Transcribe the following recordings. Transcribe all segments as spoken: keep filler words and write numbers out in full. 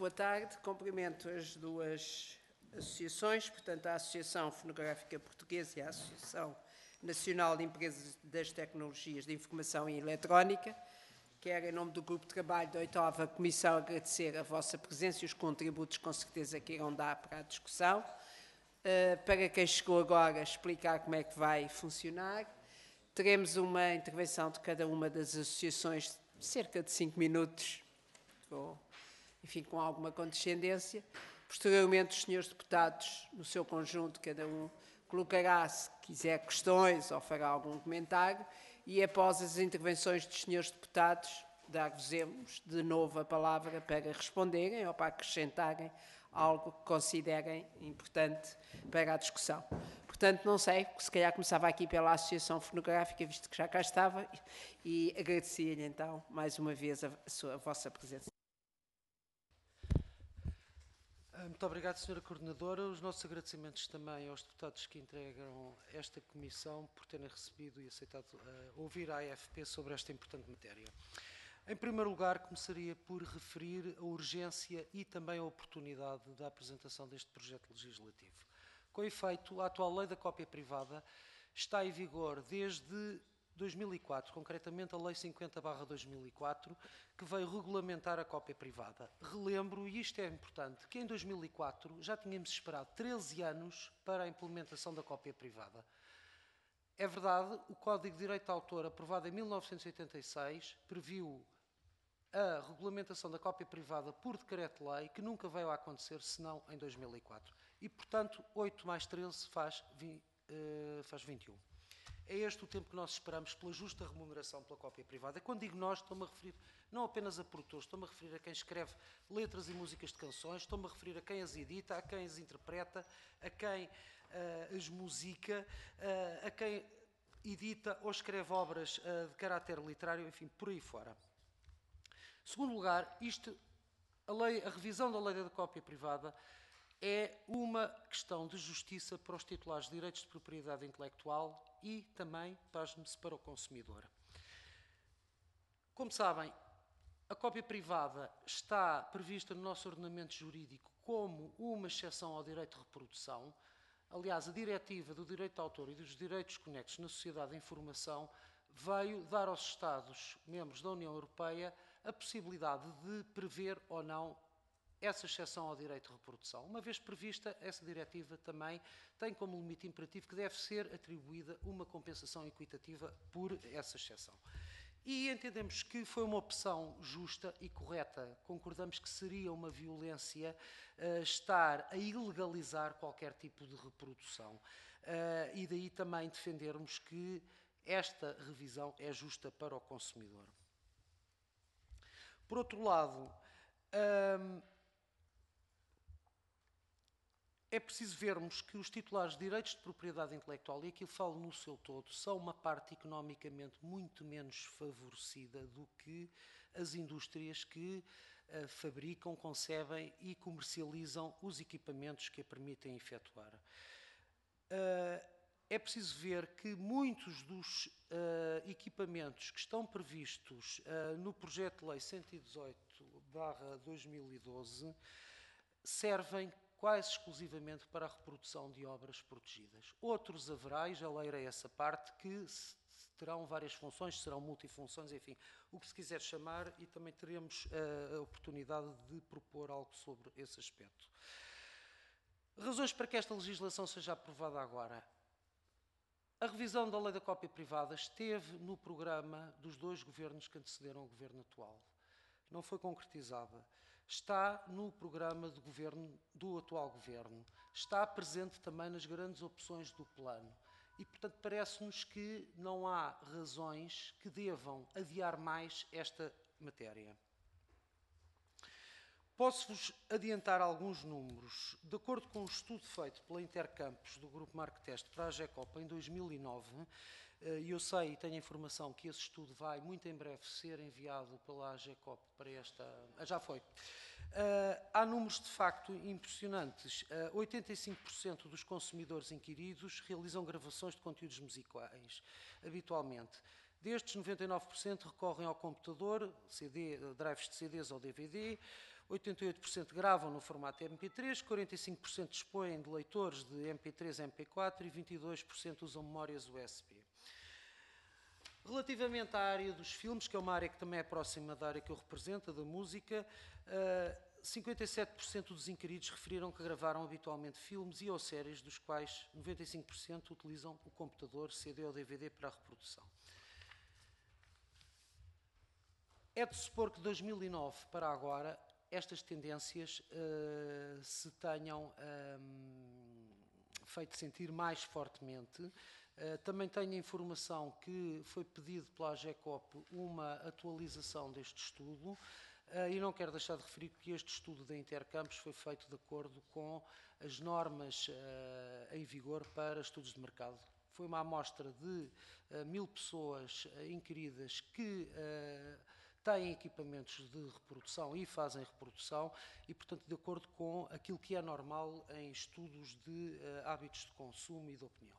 boa tarde. Cumprimento as duas associações, portanto, a Associação Fonográfica Portuguesa e a Associação Nacional de Empresas das Tecnologias de Informação e Eletrónica. Quero, em nome do Grupo de Trabalho da oitava Comissão, agradecer a vossa presença e os contributos, com certeza, que irão dar para a discussão. Uh, para quem chegou agora, explicar como é que vai funcionar. Teremos uma intervenção de cada uma das associações, de cerca de cinco minutos, ou, enfim, com alguma condescendência. Posteriormente, os senhores deputados, no seu conjunto, cada um colocará, se quiser, questões ou fará algum comentário, e após as intervenções dos senhores deputados, dar-vos de novo a palavra para responderem ou para acrescentarem algo que considerem importante para a discussão. Portanto, não sei, se calhar começava aqui pela Associação Fonográfica, visto que já cá estava, e agradecia-lhe então, mais uma vez, a, sua, a vossa presença. Muito obrigado, senhora Coordenadora. Os nossos agradecimentos também aos deputados que integram esta comissão por terem recebido e aceitado uh, ouvir a A F P sobre esta importante matéria. Em primeiro lugar, começaria por referir a urgência e também a oportunidade da apresentação deste projeto legislativo. Com efeito, a atual lei da cópia privada está em vigor desde dois mil e quatro, concretamente a Lei cinquenta barra dois mil e quatro, que veio regulamentar a cópia privada. Relembro, e isto é importante, que em dois mil e quatro já tínhamos esperado treze anos para a implementação da cópia privada. É verdade, o Código de Direito de Autor, aprovado em mil novecentos e oitenta e seis, previu a regulamentação da cópia privada por decreto-lei, que nunca veio a acontecer senão em dois mil e quatro. E, portanto, oito mais treze faz, uh, faz vinte e um. É este o tempo que nós esperamos pela justa remuneração pela cópia privada. Quando digo nós, estou-me a referir não apenas a produtores, estou-me a referir a quem escreve letras e músicas de canções, estou-me a referir a quem as edita, a quem as interpreta, a quem uh, as musica, uh, a quem edita ou escreve obras uh, de caráter literário, enfim, por aí fora. Segundo lugar, isto, a, lei, a revisão da lei da cópia privada é uma questão de justiça para os titulares de direitos de propriedade intelectual e também, pasme-se, para o consumidor. Como sabem, a cópia privada está prevista no nosso ordenamento jurídico como uma exceção ao direito de reprodução. Aliás, a diretiva do direito de autor e dos direitos conexos na sociedade de informação veio dar aos Estados-membros da União Europeia a possibilidade de prever ou não essa exceção ao direito de reprodução. Uma vez prevista, essa diretiva também tem como limite imperativo que deve ser atribuída uma compensação equitativa por essa exceção. E entendemos que foi uma opção justa e correta. Concordamos que seria uma violência uh, estar a ilegalizar qualquer tipo de reprodução. Uh, e daí também defendermos que esta revisão é justa para o consumidor. Por outro lado, um, é preciso vermos que os titulares de direitos de propriedade intelectual, e aqui falo no seu todo, são uma parte economicamente muito menos favorecida do que as indústrias que uh, fabricam, concebem e comercializam os equipamentos que a permitem efetuar. Uh, É preciso ver que muitos dos uh, equipamentos que estão previstos uh, no projeto de lei cento e dezoito barra dois mil e doze servem quase exclusivamente para a reprodução de obras protegidas. Outros haverá, e já leirei essa parte, que terão várias funções, serão multifunções, enfim, o que se quiser chamar, e também teremos uh, a oportunidade de propor algo sobre esse aspecto. Razões para que esta legislação seja aprovada agora. A revisão da lei da cópia privada esteve no programa dos dois governos que antecederam o governo atual. Não foi concretizada. Está no programa de governo do atual governo. Está presente também nas grandes opções do plano. E, portanto, parece-nos que não há razões que devam adiar mais esta matéria. Posso-vos adiantar alguns números. De acordo com um estudo feito pela Intercampus do Grupo Marktest para a GECOP em dois mil e nove, e eu sei e tenho a informação que esse estudo vai muito em breve ser enviado pela GECOP para esta... Ah, já foi. Uh, há números de facto impressionantes. Uh, oitenta e cinco por cento dos consumidores inquiridos realizam gravações de conteúdos musicais habitualmente. Destes, noventa e nove por cento recorrem ao computador, C D, drives de C Ds ou D V D. oitenta e oito por cento gravam no formato M P três, quarenta e cinco por cento dispõem de leitores de M P três e M P quatro e vinte e dois por cento usam memórias U S B. Relativamente à área dos filmes, que é uma área que também é próxima da área que eu represento, da música, cinquenta e sete por cento dos inquiridos referiram que gravaram habitualmente filmes e ou séries, dos quais noventa e cinco por cento utilizam o computador, C D ou D V D para a reprodução. É de supor que de dois mil e nove para agora estas tendências uh, se tenham um, feito sentir mais fortemente. Uh, também tenho a informação que foi pedido pela AGECOP uma atualização deste estudo uh, e não quero deixar de referir que este estudo da Intercampos foi feito de acordo com as normas uh, em vigor para estudos de mercado. Foi uma amostra de uh, mil pessoas uh, inquiridas que uh, têm equipamentos de reprodução e fazem reprodução e, portanto, de acordo com aquilo que é normal em estudos de uh, hábitos de consumo e de opinião.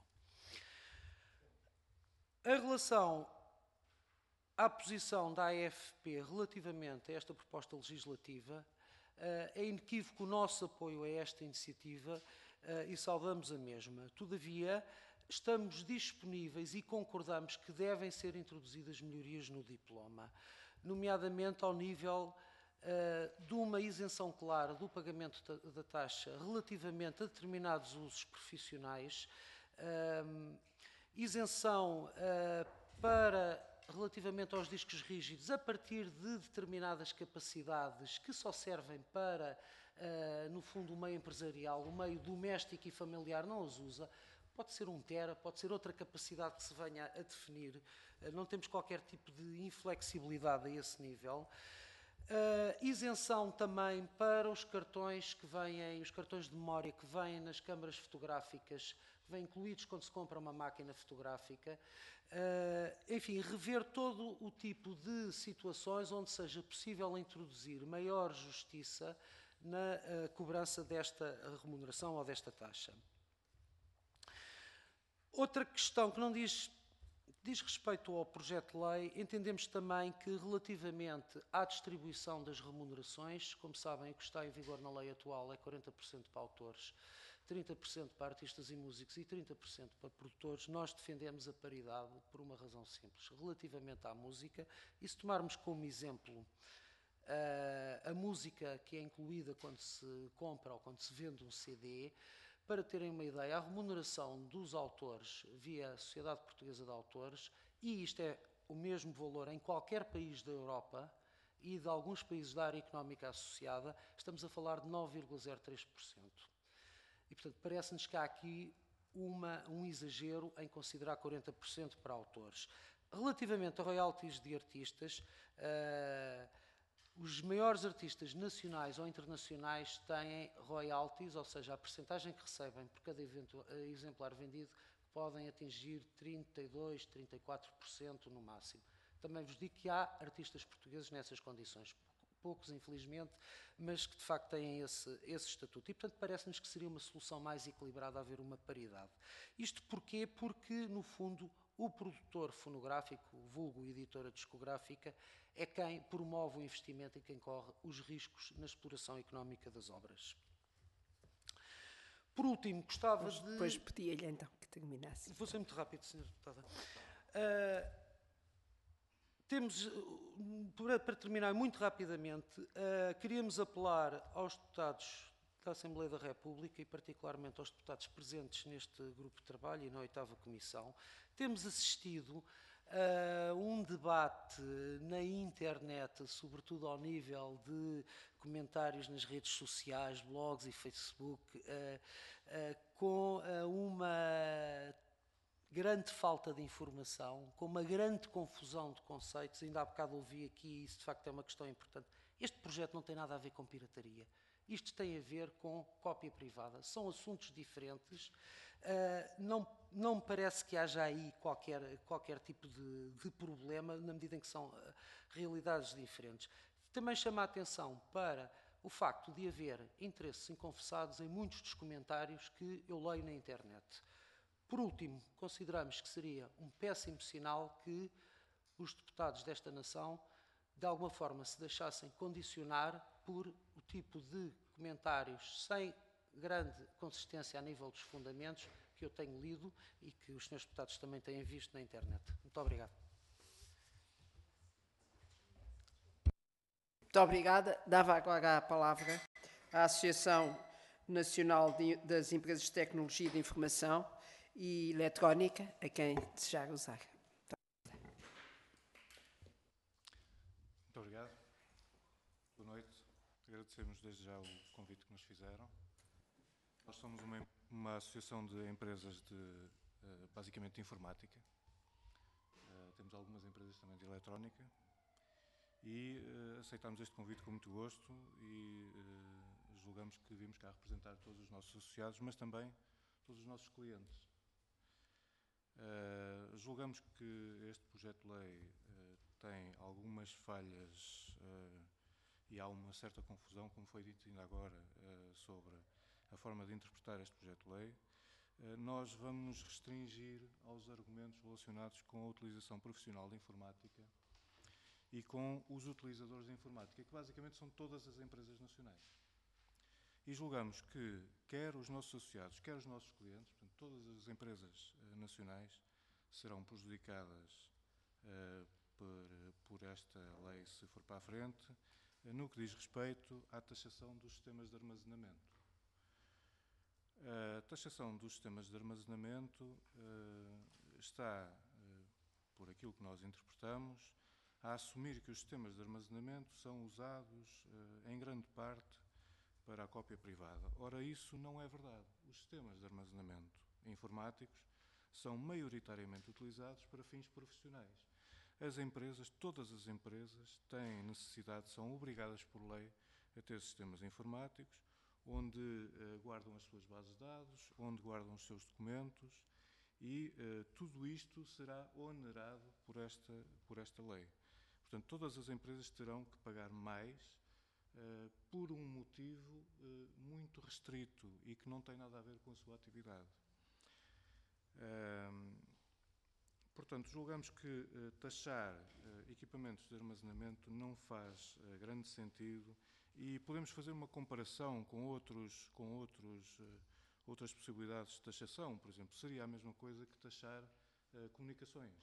Em relação à posição da A F P relativamente a esta proposta legislativa, é inequívoco o nosso apoio a esta iniciativa e saudamos a mesma. Todavia, estamos disponíveis e concordamos que devem ser introduzidas melhorias no diploma, nomeadamente ao nível de uma isenção clara do pagamento da taxa relativamente a determinados usos profissionais, isenção uh, para, relativamente aos discos rígidos, a partir de determinadas capacidades que só servem para, uh, no fundo, o meio empresarial, o meio doméstico e familiar não os usa. Pode ser um tera, pode ser outra capacidade que se venha a definir. Uh, não temos qualquer tipo de inflexibilidade a esse nível. Uh, isenção também para os cartões que vêm, os cartões de memória que vêm nas câmaras fotográficas, que vêm incluídos quando se compra uma máquina fotográfica. Uh, enfim, rever todo o tipo de situações onde seja possível introduzir maior justiça na uh, cobrança desta remuneração ou desta taxa. Outra questão que não diz... Diz respeito ao projeto de lei, entendemos também que relativamente à distribuição das remunerações, como sabem, o que está em vigor na lei atual é quarenta por cento para autores, trinta por cento para artistas e músicos e trinta por cento para produtores. Nós defendemos a paridade por uma razão simples. Relativamente à música, e se tomarmos como exemplo a, a música que é incluída quando se compra ou quando se vende um C D, para terem uma ideia, a remuneração dos autores via Sociedade Portuguesa de Autores, e isto é o mesmo valor em qualquer país da Europa e de alguns países da área económica associada, estamos a falar de nove vírgula zero três por cento. E, portanto, parece-nos que há aqui uma, um exagero em considerar quarenta por cento para autores. Relativamente a royalties de artistas, uh, os maiores artistas nacionais ou internacionais têm royalties, ou seja, a percentagem que recebem por cada evento, exemplar vendido, podem atingir trinta e dois, trinta e quatro por cento no máximo. Também vos digo que há artistas portugueses nessas condições, poucos infelizmente, mas que de facto têm esse, esse estatuto. E portanto parece-nos que seria uma solução mais equilibrada haver uma paridade. Isto porquê? Porque no fundo o produtor fonográfico, vulgo editora discográfica, é quem promove o investimento e quem corre os riscos na exploração económica das obras. Por último, gostava Mas de... depois pedia-lhe então que terminasse. Vou ser muito rápido, senhora Deputada. Uh, temos, para, para terminar muito rapidamente, uh, queríamos apelar aos deputados da Assembleia da República e particularmente aos deputados presentes neste grupo de trabalho e na oitava comissão. Temos assistido a um debate na internet, sobretudo ao nível de comentários nas redes sociais, blogs e Facebook, uh, uh, com uh, uma grande falta de informação, com uma grande confusão de conceitos. Ainda há bocado ouvi aqui, e isso de facto é uma questão importante. Este projeto não tem nada a ver com pirataria. Isto tem a ver com cópia privada. São assuntos diferentes. Uh, não, não me parece que haja aí qualquer, qualquer tipo de, de problema, na medida em que são uh, realidades diferentes. Também chama a atenção para o facto de haver interesses inconfessados em muitos dos comentários que eu leio na internet. Por último, consideramos que seria um péssimo sinal que os deputados desta nação, de alguma forma, se deixassem condicionar por o tipo de comentários sem grande consistência a nível dos fundamentos que eu tenho lido e que os senhores deputados também têm visto na internet. Muito obrigado. Muito obrigada. Dava agora a palavra à Associação Nacional de, das Empresas de Tecnologia de Informação e Eletrónica, a quem desejar usar. Muito obrigado. Boa noite. Agradecemos desde já o convite que nos fizeram. Nós somos uma, uma associação de empresas de, basicamente, de informática. Temos algumas empresas também de eletrónica. E uh, aceitámos este convite com muito gosto e uh, julgamos que vimos cá representar todos os nossos associados, mas também todos os nossos clientes. Uh, julgamos que este projeto de lei uh, tem algumas falhas uh, e há uma certa confusão, como foi dito ainda agora, uh, sobre a forma de interpretar este projeto de lei. Uh, nós vamos nos restringir aos argumentos relacionados com a utilização profissional de informática e com os utilizadores de informática, que basicamente são todas as empresas nacionais. E julgamos que quer os nossos associados, quer os nossos clientes, portanto, todas as empresas uh, nacionais serão prejudicadas uh, por, por esta lei, se for para a frente, uh, no que diz respeito à taxação dos sistemas de armazenamento. A taxação dos sistemas de armazenamento uh, está, uh, por aquilo que nós interpretamos, a assumir que os sistemas de armazenamento são usados, uh, em grande parte, para a cópia privada. Ora, isso não é verdade. Os sistemas de armazenamento informáticos são maioritariamente utilizados para fins profissionais. As empresas, todas as empresas, têm necessidade, são obrigadas por lei a ter sistemas informáticos, onde uh, guardam as suas bases de dados, onde guardam os seus documentos, e uh, tudo isto será onerado por esta, por esta lei. Portanto, todas as empresas terão que pagar mais uh, por um motivo uh, muito restrito e que não tem nada a ver com a sua atividade. Uh, portanto, julgamos que uh, taxar uh, equipamentos de armazenamento não faz uh, grande sentido e podemos fazer uma comparação com, outros, com outros, uh, outras possibilidades de taxação. Por exemplo, seria a mesma coisa que taxar uh, comunicações.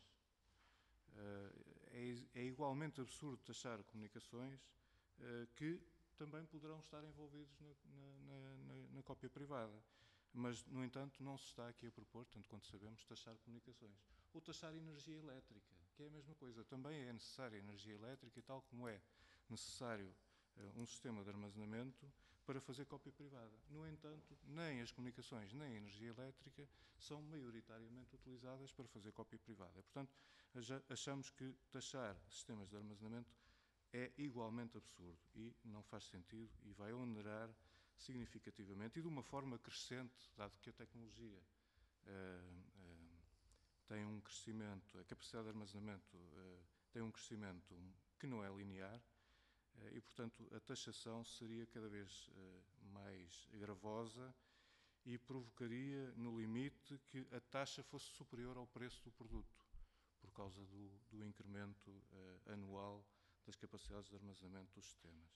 É, é igualmente absurdo taxar comunicações uh, que também poderão estar envolvidos na, na, na, na cópia privada. Mas, no entanto, não se está aqui a propor, tanto quanto sabemos, taxar comunicações. Ou taxar energia elétrica, que é a mesma coisa. Também é necessária energia elétrica, tal como é necessário uh, um sistema de armazenamento para fazer cópia privada. No entanto, nem as comunicações, nem a energia elétrica são maioritariamente utilizadas para fazer cópia privada. Portanto, achamos que taxar sistemas de armazenamento é igualmente absurdo e não faz sentido e vai onerar significativamente e de uma forma crescente, dado que a tecnologia uh, uh, tem um crescimento, a capacidade de armazenamento uh, tem um crescimento que não é linear uh, e, portanto, a taxação seria cada vez uh, mais gravosa e provocaria, no limite, que a taxa fosse superior ao preço do produto, por causa do, do incremento uh, anual das capacidades de armazenamento dos sistemas.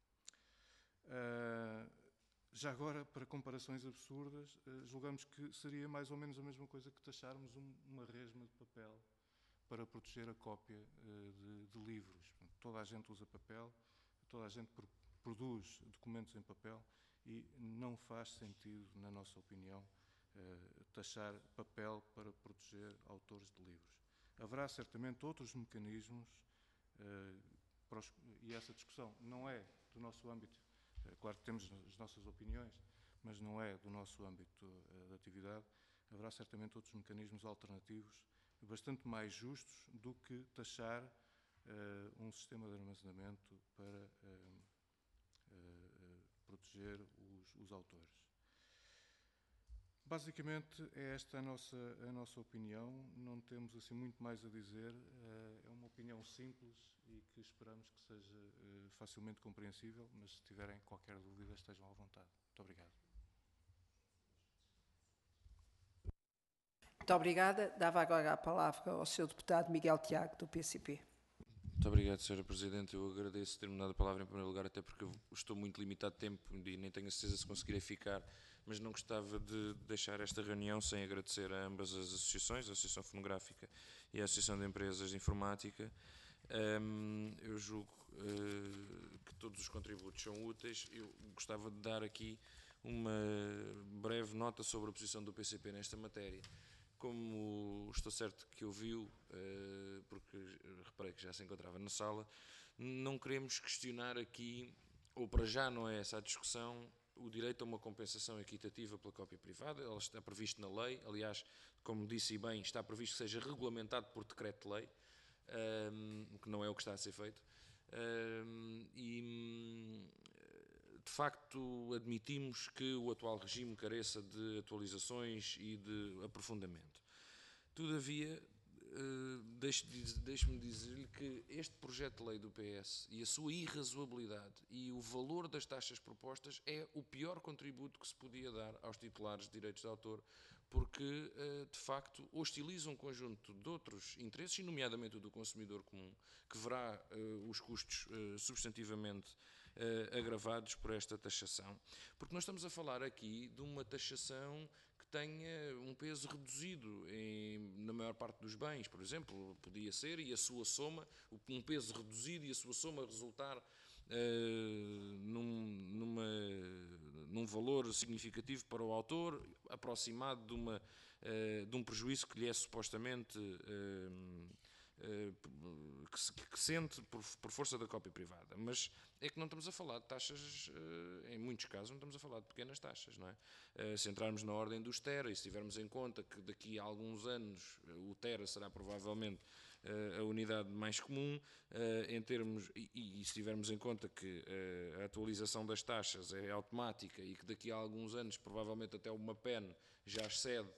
Uh, já agora, para comparações absurdas, uh, julgamos que seria mais ou menos a mesma coisa que taxarmos um, uma resma de papel para proteger a cópia uh, de, de livros. Portanto, toda a gente usa papel, toda a gente pro, produz documentos em papel e não faz sentido, na nossa opinião, uh, taxar papel para proteger autores de livros. Haverá certamente outros mecanismos, uh, para os, e essa discussão não é do nosso âmbito, uh, claro que temos as nossas opiniões, mas não é do nosso âmbito uh, de atividade. Haverá certamente outros mecanismos alternativos bastante mais justos do que taxar uh, um sistema de armazenamento para uh, uh, proteger os, os autores. Basicamente, é esta a nossa, a nossa opinião, não temos assim muito mais a dizer, é uma opinião simples e que esperamos que seja facilmente compreensível, mas se tiverem qualquer dúvida estejam à vontade. Muito obrigado. Muito obrigada. Dava agora a palavra ao senhor deputado Miguel Tiago, do P C P. Muito Muito obrigado, senhora Presidente. Eu agradeço ter-me dado a palavra em primeiro lugar, até porque eu estou muito limitado de tempo e nem tenho a certeza se conseguirei ficar, mas não gostava de deixar esta reunião sem agradecer a ambas as associações, a Associação Fonográfica e a Associação de Empresas de Informática. Um, eu julgo uh, que todos os contributos são úteis. Eu gostava de dar aqui uma breve nota sobre a posição do P C P nesta matéria. Como estou certo que ouviu, uh, porque reparei que já se encontrava na sala, não queremos questionar aqui, ou para já não é essa a discussão, o direito a uma compensação equitativa pela cópia privada. Ela está previsto na lei, aliás, como disse bem, está previsto que seja regulamentado por decreto-lei, um, que não é o que está a ser feito. Um, e, de facto, admitimos que o atual regime careça de atualizações e de aprofundamento. Todavia, deixe-me dizer-lhe que este projeto de lei do P S e a sua irrazoabilidade e o valor das taxas propostas é o pior contributo que se podia dar aos titulares de direitos de autor, porque, de facto, hostiliza um conjunto de outros interesses, nomeadamente o do consumidor comum, que verá os custos substantivamente agravados por esta taxação. Porque nós estamos a falar aqui de uma taxação que tenha um peso reduzido em, na maior parte dos bens, por exemplo, podia ser, e a sua soma, um peso reduzido e a sua soma resultar uh, num, numa, num valor significativo para o autor, aproximado de, uma, uh, de um prejuízo que lhe é supostamente uh, uh, que, se, que sente por, por força da cópia privada. Mas é que não estamos a falar de taxas, em muitos casos não estamos a falar de pequenas taxas, não é? Se entrarmos na ordem dos tera e se tivermos em conta que daqui a alguns anos o tera será provavelmente a unidade mais comum, em termos, e, e se tivermos em conta que a atualização das taxas é automática e que daqui a alguns anos provavelmente até uma P E N já excede,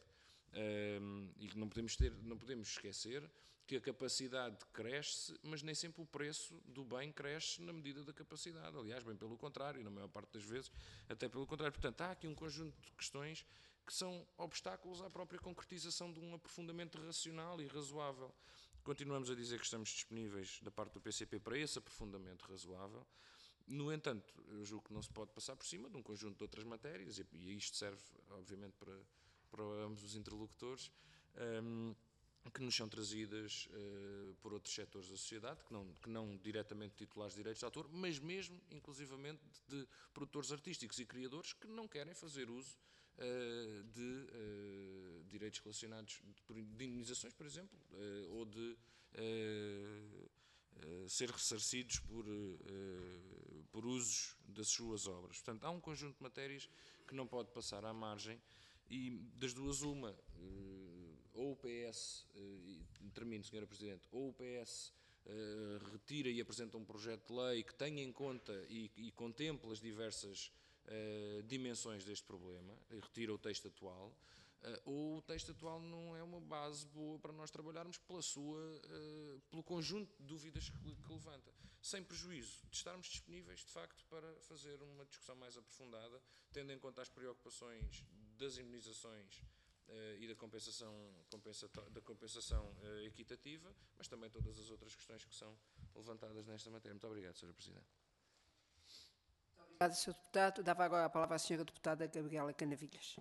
e que não podemos, ter, não podemos esquecer que a capacidade cresce, mas nem sempre o preço do bem cresce na medida da capacidade. Aliás, bem pelo contrário, na maior parte das vezes, até pelo contrário. Portanto, há aqui um conjunto de questões que são obstáculos à própria concretização de um aprofundamento racional e razoável. Continuamos a dizer que estamos disponíveis da parte do P C P para esse aprofundamento razoável. No entanto, eu julgo que não se pode passar por cima de um conjunto de outras matérias, e isto serve, obviamente, para, para ambos os interlocutores, um, que nos são trazidas uh, por outros setores da sociedade, que não, que não diretamente titulares de direitos de autor, mas mesmo, inclusivamente, de, de produtores artísticos e criadores que não querem fazer uso uh, de uh, direitos relacionados, de, de indemnizações, por exemplo, uh, ou de uh, uh, ser ressarcidos por, uh, por usos das suas obras. Portanto, há um conjunto de matérias que não pode passar à margem, e das duas uma, ou o P S, termino, senhora Presidente, ou o P S retira e apresenta um projeto de lei que tenha em conta e, e contemple as diversas dimensões deste problema, e retira o texto atual, ou o texto atual não é uma base boa para nós trabalharmos pela sua, pelo conjunto de dúvidas que, que levanta, sem prejuízo de estarmos disponíveis, de facto, para fazer uma discussão mais aprofundada, tendo em conta as preocupações das indemnizações uh, e da compensação, da compensação uh, equitativa, mas também todas as outras questões que são levantadas nesta matéria. Muito obrigado, senhora Presidente. Muito obrigado, senhor Deputado. Dava agora a palavra à senhora Deputada Gabriela Canavilhas.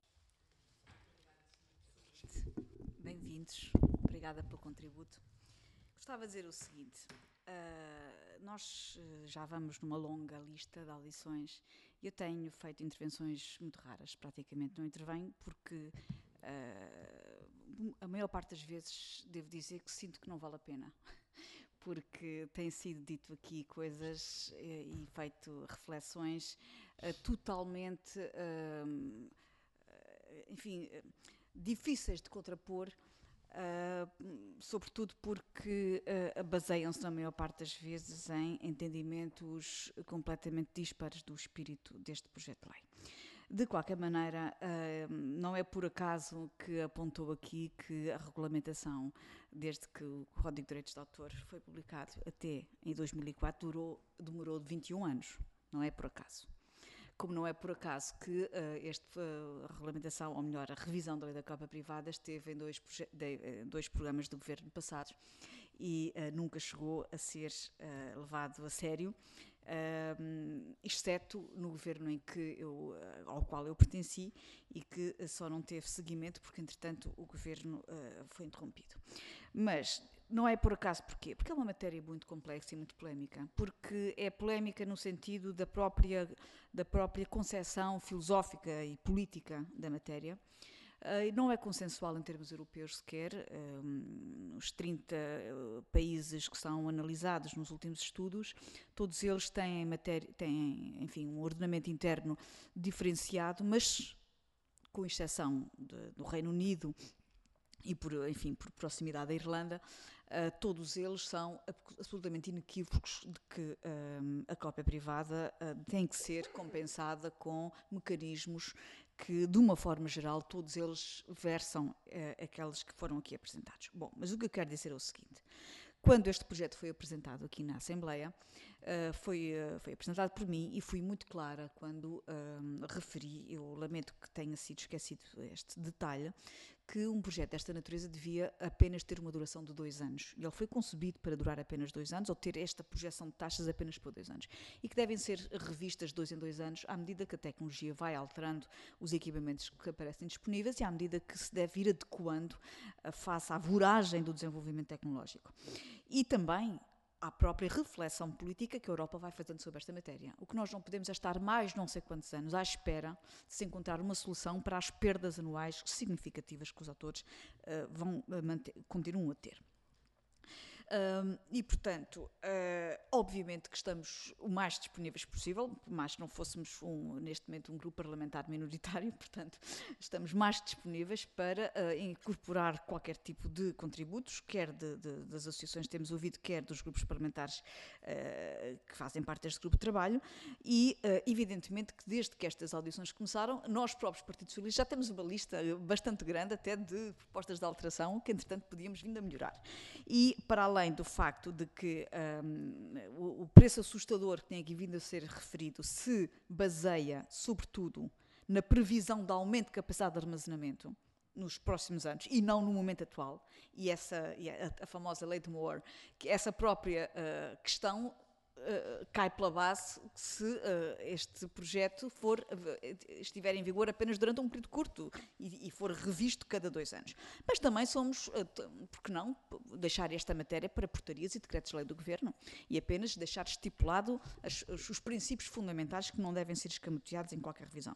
Bem-vindos. Obrigada pelo contributo. Gostava de dizer o seguinte. Uh, nós uh, já vamos numa longa lista de audições. Eu tenho feito intervenções muito raras, praticamente não intervenho, porque uh, a maior parte das vezes devo dizer que sinto que não vale a pena, porque tem sido dito aqui coisas e, e feito reflexões uh, totalmente, uh, enfim, uh, difíceis de contrapor. Uh, sobretudo porque uh, baseiam-se na maior parte das vezes em entendimentos completamente dispares do espírito deste projeto de lei. De qualquer maneira, uh, não é por acaso que apontou aqui que a regulamentação, desde que o Código de Direitos de Autor foi publicado até em dois mil e quatro, durou, demorou vinte e um anos, não é por acaso. Como não é por acaso que uh, esta uh, regulamentação, ou melhor, a revisão da lei da cópia privada esteve em dois, de, dois programas do governo passados e uh, nunca chegou a ser uh, levado a sério, uh, exceto no governo em que eu, uh, ao qual eu pertenci e que uh, só não teve seguimento porque, entretanto, o governo uh, foi interrompido. Mas não é por acaso porquê? Porque é uma matéria muito complexa e muito polémica, porque é polémica no sentido da própria, da própria concepção filosófica e política da matéria. Uh, não é consensual em termos europeus sequer. Um, os trinta uh, países que são analisados nos últimos estudos, todos eles têm, matéria, têm enfim, um ordenamento interno diferenciado, mas com exceção de, do Reino Unido e por, enfim, por proximidade da Irlanda, uh, todos eles são absolutamente inequívocos de que um, a cópia privada uh, tem que ser compensada com mecanismos que, de uma forma geral, todos eles versam uh, aqueles que foram aqui apresentados. Bom, mas o que eu quero dizer é o seguinte. Quando este projeto foi apresentado aqui na Assembleia, uh, foi, uh, foi apresentado por mim e fui muito clara quando uh, referi, eu lamento que tenha sido esquecido este detalhe, que um projeto desta natureza devia apenas ter uma duração de dois anos. E ele foi concebido para durar apenas dois anos, ou ter esta projeção de taxas apenas por dois anos. E que devem ser revistas de dois em dois anos, à medida que a tecnologia vai alterando os equipamentos que aparecem disponíveis e à medida que se deve ir adequando face à voragem do desenvolvimento tecnológico. E também à própria reflexão política que a Europa vai fazendo sobre esta matéria. O que nós não podemos é estar mais não sei quantos anos à espera de se encontrar uma solução para as perdas anuais significativas que os autores uh, vão uh, manter, continuam a ter. Um, e, portanto, uh, obviamente que estamos o mais disponíveis possível, por mais que não fôssemos, um, neste momento, um grupo parlamentar minoritário, portanto, estamos mais disponíveis para uh, incorporar qualquer tipo de contributos, quer de, de, das associações que temos ouvido, quer dos grupos parlamentares uh, que fazem parte deste grupo de trabalho, e, uh, evidentemente, que desde que estas audições começaram, nós próprios, Partido Socialista, já temos uma lista bastante grande até de propostas de alteração que, entretanto, podíamos vir a melhorar. E, para além Além do facto de que um, o, o preço assustador que tem aqui vindo a ser referido se baseia, sobretudo, na previsão de aumento de capacidade de armazenamento nos próximos anos e não no momento atual, e essa e a, a famosa lei de Moore, que essa própria uh, questão Uh, cai pela base se uh, este projeto for, uh, estiver em vigor apenas durante um período curto e, e for revisto cada dois anos. Mas também somos, uh, por que não, deixar esta matéria para portarias e decretos de lei do Governo e apenas deixar estipulado as, os princípios fundamentais que não devem ser escamoteados em qualquer revisão.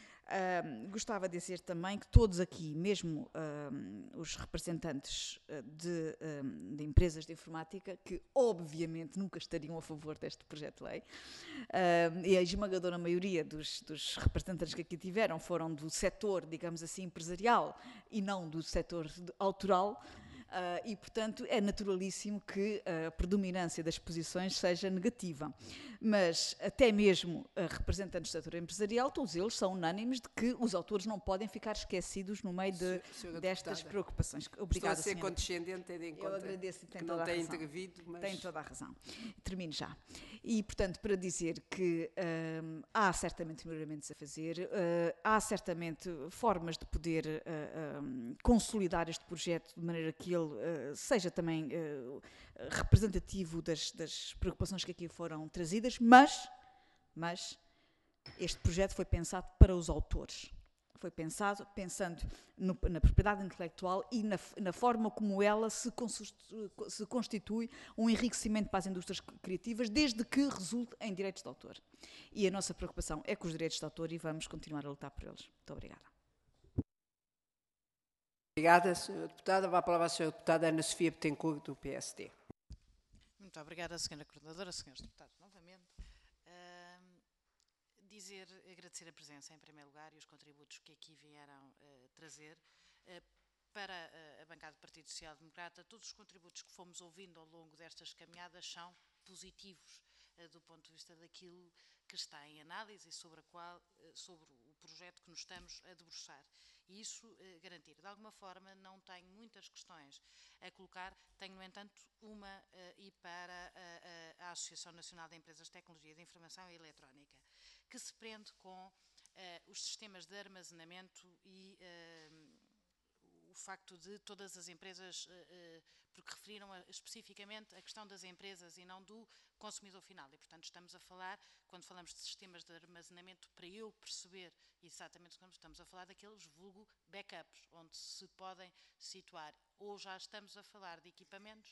Uh, gostava de dizer também que todos aqui, mesmo uh, os representantes de, uh, de empresas de informática, que obviamente nunca estariam a favor deste projeto de lei, uh, e a esmagadora maioria dos, dos representantes que aqui tiveram foram do setor, digamos assim, empresarial e não do setor autoral. Uh, e, portanto, é naturalíssimo que a predominância das posições seja negativa. Mas, até mesmo a representantes do setor empresarial, todos eles são unânimes de que os autores não podem ficar esquecidos no meio de, senhora destas deputada, preocupações. Obrigada, estou a ser senhora. condescendente, tendo em conta Eu agradeço e tem que toda não a tem razão. intervido, mas... Tem toda a razão. Termino já. E, portanto, para dizer que um, há certamente melhoramentos a fazer, uh, há certamente formas de poder uh, um, consolidar este projeto de maneira que ele uh, seja também uh, representativo das, das preocupações que aqui foram trazidas, mas, mas este projeto foi pensado para os autores. Foi pensado pensando no, na propriedade intelectual e na, na forma como ela se, se constitui um enriquecimento para as indústrias criativas, desde que resulte em direitos de autor. E a nossa preocupação é com os direitos de autor e vamos continuar a lutar por eles. Muito obrigada. Obrigada, senhora Deputada. Vai a palavra à senhora Deputada Ana Sofia Betancourt, do P S D. Muito obrigada, senhora Coordenadora, senhores Deputados, novamente. Uh, dizer, agradecer a presença, em primeiro lugar, e os contributos que aqui vieram uh, trazer. Uh, para uh, a bancada do Partido Social Democrata, todos os contributos que fomos ouvindo ao longo destas caminhadas são positivos uh, do ponto de vista daquilo que está em análise e sobre, a qual, uh, sobre o projeto que nos estamos a debruçar. E isso uh, garantir. De alguma forma, não tenho muitas questões a colocar, tenho, no entanto, uma uh, e para uh, a Associação Nacional de Empresas de Tecnologia de Informação e Eletrónica, que se prende com uh, os sistemas de armazenamento e uh, o facto de todas as empresas, uh, uh, porque referiram a, especificamente a questão das empresas e não do consumidor final. E, portanto, estamos a falar, quando falamos de sistemas de armazenamento, para eu perceber exatamente o que estamos a falar, daqueles vulgo backups, onde se podem situar. Ou já estamos a falar de equipamentos?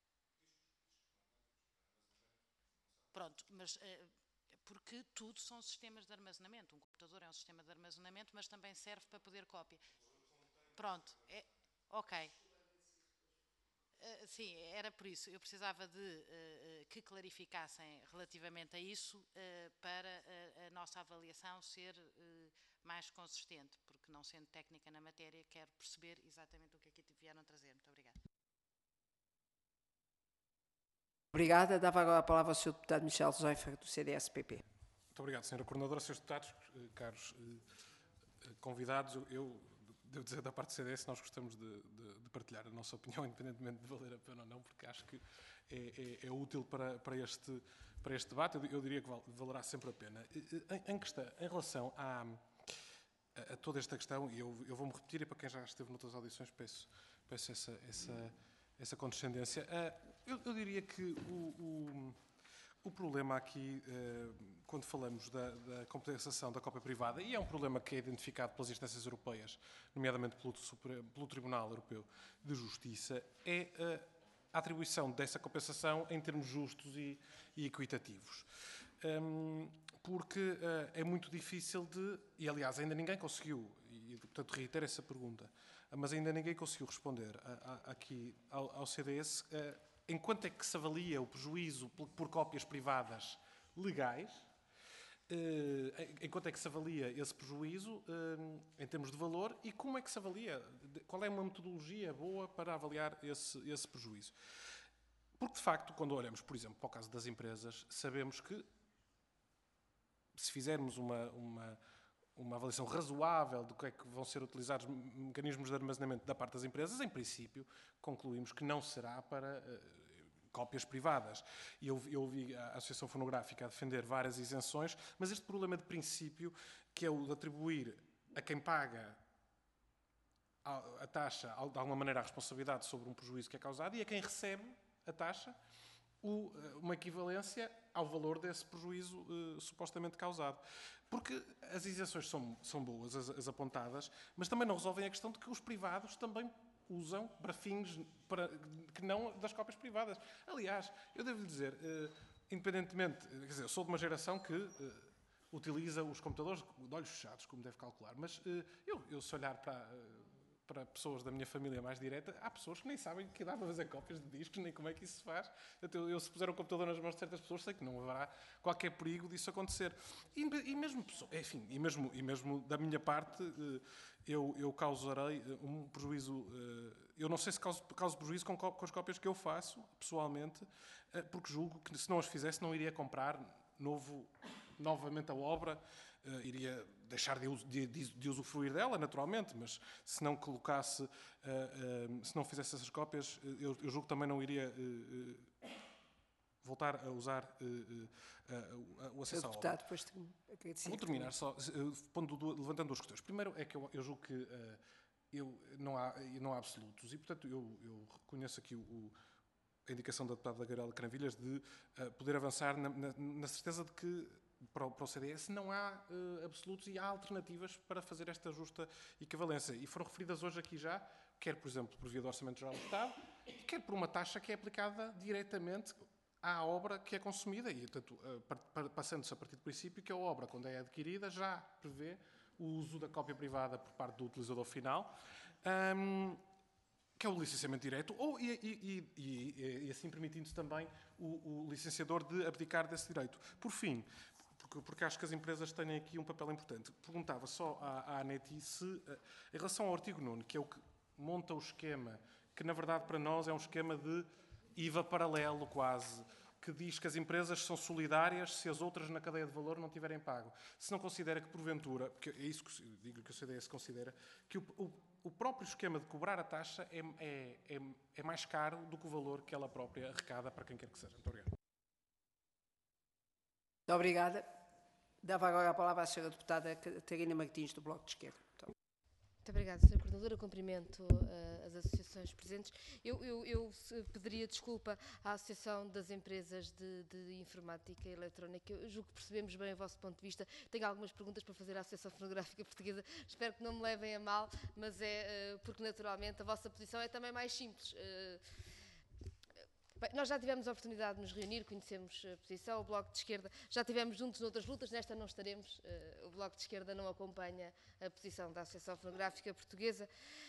Pronto, mas... Uh, porque tudo são sistemas de armazenamento. Um computador é um sistema de armazenamento, mas também serve para poder cópia. Pronto, é, ok. Uh, sim, era por isso. Eu precisava de uh, que clarificassem relativamente a isso uh, para a, a nossa avaliação ser uh, mais consistente, porque não sendo técnica na matéria, quero perceber exatamente o que é que vieram trazer. Muito obrigada. Obrigada. Dava agora a palavra ao senhor deputado Michel Zoifer, do C D S P P. Muito obrigado, senhora Coordenadora, senhores deputados, caros convidados. Eu devo dizer, da parte do C D S, nós gostamos de, de, de partilhar a nossa opinião, independentemente de valer a pena ou não, porque acho que é, é, é útil para, para, este, para este debate. Eu, eu diria que val, valerá sempre a pena. Em, em, questão, em relação a, a, a toda esta questão, e eu, eu vou-me repetir, e para quem já esteve noutras audições, peço, peço essa, essa, essa condescendência. Eu, eu diria que o, o, o problema aqui, quando falamos da, da compensação da cópia privada, e é um problema que é identificado pelas instâncias europeias, nomeadamente pelo, pelo Tribunal Europeu de Justiça, é a atribuição dessa compensação em termos justos e, e equitativos. Porque é muito difícil de, e aliás ainda ninguém conseguiu, e portanto reitero essa pergunta, mas ainda ninguém conseguiu responder a, a, aqui ao, ao C D S em quanto é que se avalia o prejuízo por, por cópias privadas legais, em quanto é que se avalia esse prejuízo em termos de valor e como é que se avalia, qual é uma metodologia boa para avaliar esse, esse prejuízo. Porque, de facto, quando olhamos, por exemplo, para o caso das empresas, sabemos que se fizermos uma, uma, uma avaliação razoável do que é que vão ser utilizados mecanismos de armazenamento da parte das empresas, em princípio, concluímos que não será para uh, cópias privadas. E eu, eu ouvi a Associação Fonográfica a defender várias isenções, mas este problema de princípio, que é o de atribuir a quem paga a, a taxa, de alguma maneira, a responsabilidade sobre um prejuízo que é causado, e a quem recebe a taxa, o, uma equivalência ao valor desse prejuízo uh, supostamente causado. Porque as isenções são, são boas, as, as apontadas, mas também não resolvem a questão de que os privados também usam para fins para, que não das cópias privadas. Aliás, eu devo lhe dizer, uh, independentemente, quer dizer, eu sou de uma geração que uh, utiliza os computadores de olhos fechados, como deve calcular, mas uh, eu, eu se olhar para... Uh, para pessoas da minha família mais direta, há pessoas que nem sabem que dá para fazer cópias de discos, nem como é que isso se faz. Eu, eu se puser um computador nas mãos de certas pessoas, sei que não haverá qualquer perigo disso acontecer. E, e mesmo, enfim, e mesmo, e mesmo da minha parte, eu, eu causarei um prejuízo, eu não sei se causo, causo prejuízo com, com as cópias que eu faço, pessoalmente, porque julgo que se não as fizesse não iria comprar novo, novamente a obra, Uh, iria deixar de, de, de usufruir dela, naturalmente, mas se não colocasse, uh, uh, se não fizesse essas cópias, eu, eu julgo que também não iria uh, uh, voltar a usar uh, uh, uh, o acesso à obra. Depois Vou terminar só, uh, pondo, levantando duas questões. Primeiro é que eu, eu julgo que uh, eu, não, há, não há absolutos, e portanto eu, eu reconheço aqui o, o, a indicação da deputada Gabriela Cranvilhas de uh, poder avançar na, na, na certeza de que Para o, para o C D S não há uh, absolutos e há alternativas para fazer esta justa equivalência. E foram referidas hoje aqui já, quer, por exemplo, por via do Orçamento Geral do Estado, quer por uma taxa que é aplicada diretamente à obra que é consumida. E, portanto, uh, passando-se a partir do princípio que a obra, quando é adquirida, já prevê o uso da cópia privada por parte do utilizador final, um, que é o licenciamento direto, ou, e, e, e, e assim permitindo-se também o, o licenciador de abdicar desse direito. Por fim, porque acho que as empresas têm aqui um papel importante. Perguntava só à, à ANETI se, em relação ao artigo nono, que é o que monta o esquema, que na verdade para nós é um esquema de I V A paralelo quase, que diz que as empresas são solidárias se as outras na cadeia de valor não tiverem pago. Se não considera que porventura, porque é isso que digo que o C D S considera, que o, o, o próprio esquema de cobrar a taxa é, é, é, é mais caro do que o valor que ela própria arrecada para quem quer que seja. Muito obrigado. Muito obrigada. Dava agora a palavra à senhora deputada Catarina Martins, do Bloco de Esquerda. Então. Muito obrigada, senhora Coordenadora. Cumprimento uh, as associações presentes. Eu, eu, eu pediria desculpa à Associação das Empresas de, de Informática e Eletrónica. Eu julgo que percebemos bem o vosso ponto de vista. Tenho algumas perguntas para fazer à Associação Fonográfica Portuguesa. Espero que não me levem a mal, mas é uh, porque, naturalmente, a vossa posição é também mais simples. Uh, Bem, nós já tivemos a oportunidade de nos reunir, conhecemos a posição, o Bloco de Esquerda, já tivemos juntos noutras lutas, nesta não estaremos, uh, o Bloco de Esquerda não acompanha a posição da Associação Fonográfica Portuguesa.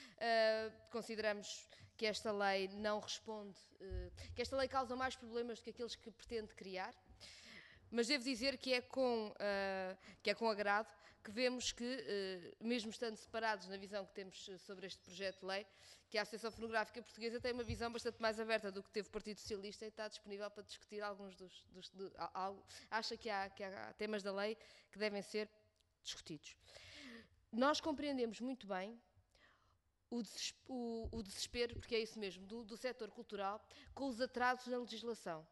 Uh, consideramos que esta lei não responde, uh, que esta lei causa mais problemas do que aqueles que pretende criar, mas devo dizer que é com, uh, que é com agrado que vemos que, uh, mesmo estando separados na visão que temos sobre este projeto de lei, que a Associação Fonográfica Portuguesa tem uma visão bastante mais aberta do que teve o Partido Socialista e está disponível para discutir alguns dos... dos de, algo, acha que há, que há temas da lei que devem ser discutidos. Nós compreendemos muito bem o, deses, o, o desespero, porque é isso mesmo, do, do setor cultural, com os atrasos na legislação